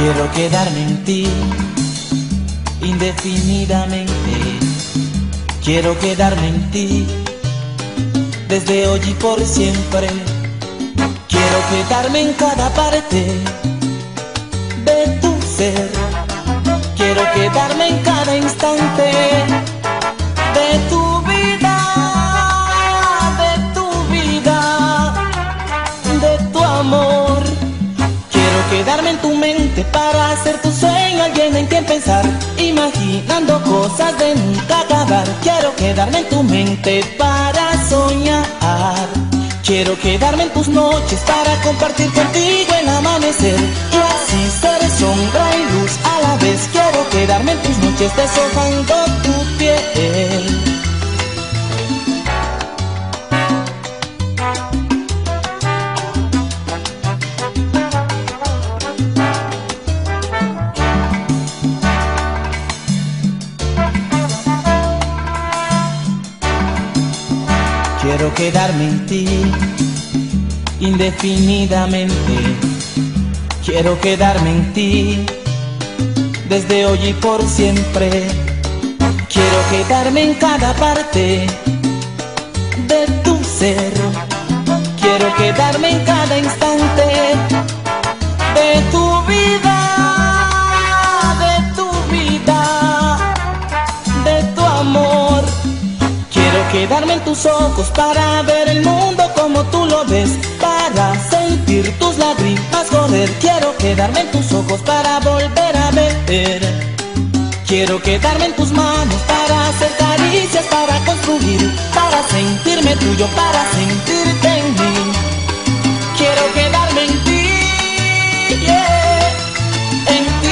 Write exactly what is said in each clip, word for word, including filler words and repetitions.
Quiero quedarme en ti indefinidamente. Quiero quedarme en ti desde hoy y por siempre. Quiero quedarme en cada parte de tu ser. Quiero quedarme en cada instante de tu vida, de tu vida, de tu amor. Quiero quedarme en tu mente para hacer tu sueño alguien en quien pensar, imaginando cosas de nunca acabar. Quiero quedarme en tu mente para soñar. Quiero quedarme en tus noches para compartir contigo el amanecer y así ser sombra y luz a la vez. Quiero quedarme en tus noches deshojando tu piel. Quiero quedarme en ti indefinidamente. Quiero quedarme en ti desde hoy y por siempre. Quiero quedarme en cada parte de tu ser. Quiero quedarme en cada instante de tu vida, de tu vida, de tu amor. Quiero quedarme en tus ojos para ver el mundo como tú lo ves, para sentir tus lágrimas correr. Quiero quedarme en tus ojos para volver a ver. Quiero quedarme en tus manos para hacer caricias, para construir, para sentirme tuyo, para sentirte en mí. Quiero quedarme en ti, yeah, en ti.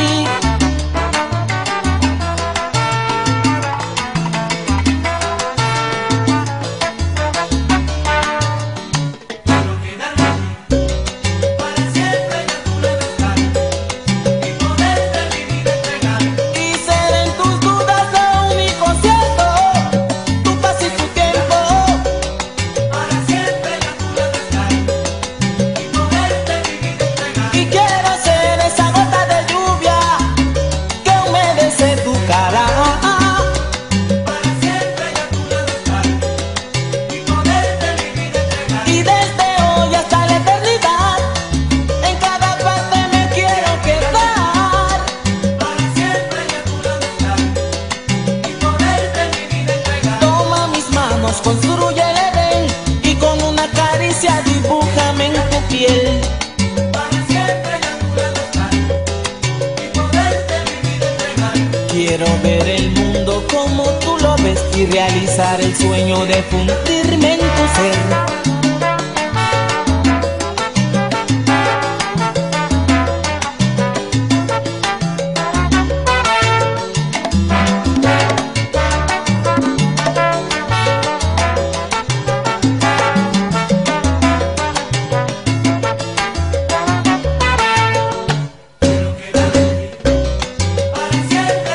Construye el Edén y con una caricia dibújame en tu piel. Para siempre a tu lado estar y poderte vivir entregar. Quiero ver el mundo como tú lo ves y realizar el sueño de fundirme en tu ser.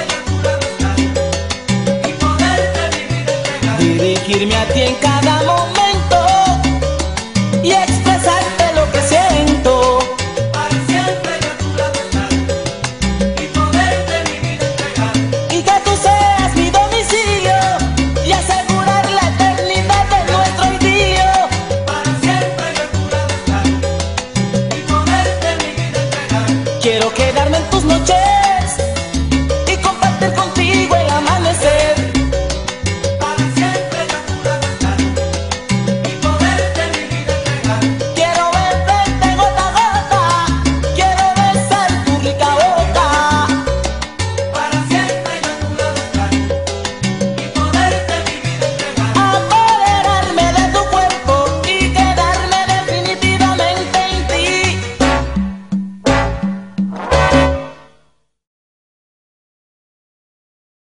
Dirigirme a ti en cada momento.